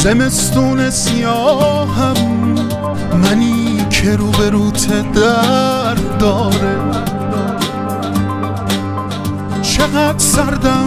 زمستون سیاهم منی که روبروت درد داره. چقدر سردم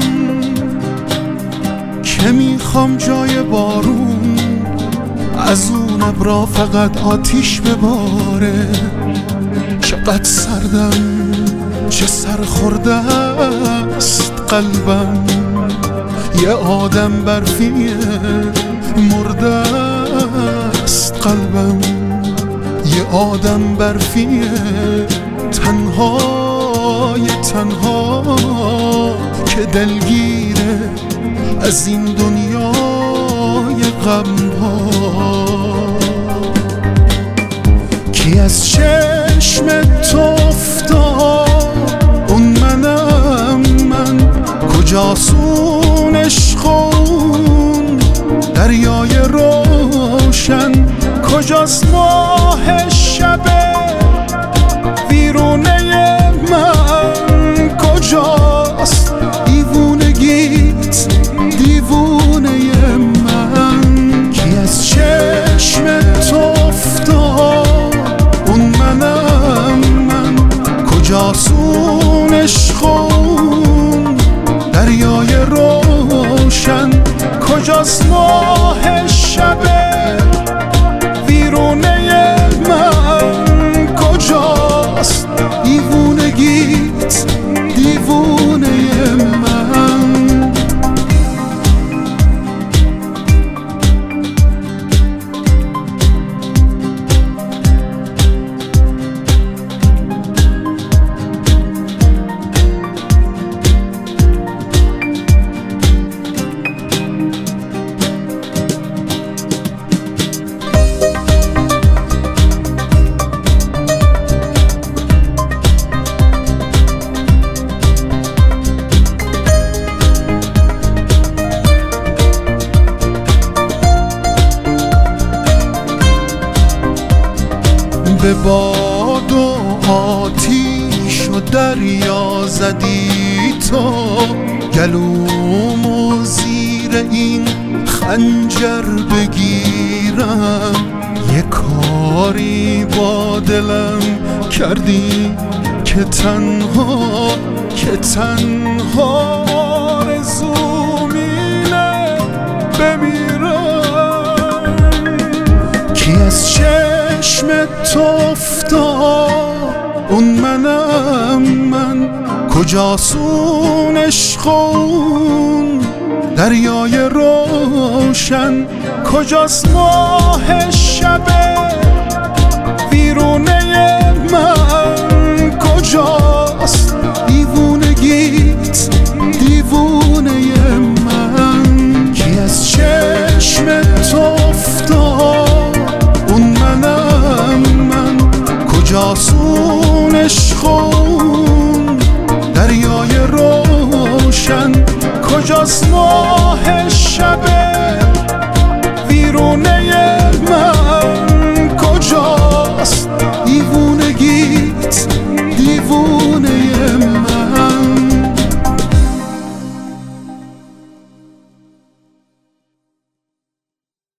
که میخوام جای بارون از اون ابرا فقط آتیش بباره. چقدر سردم چه سرخورده است قلبم، یه آدم برفیه مرده است قلبم، یه آدم برفیه تنهای تنها که دلگیره از این دنیای غم ها. کی از چشم تو افتاد اون منم من، کجاست اون عشقون دریای روشن، کجاست ماه شب ویرونه من، کجاست دیوونگیت دیوونه من. کی از چشم تو افتاد اون منم من، کجاست اون عشقون دریای روشن، کجاست ماه شب ویرونه من، کجاست دیوونگیت دیوونه من. به باد و آتیش و دریا زدی تو، گلومو زیر این خنجر بگیرم. یه کاری با دلم کردی که تنها آرزوم اینه بمیرم. کی از چشم تو افتاد اون منم من، کجاست اون عشقون دریای روشن، کجاست ماه شب ویرونه من، کجاست دیوونگیت دیوونه من. کی از چشم تو افتاد اون منم من، کجاست اون عشقون دریای روشن، کجاست ماه شب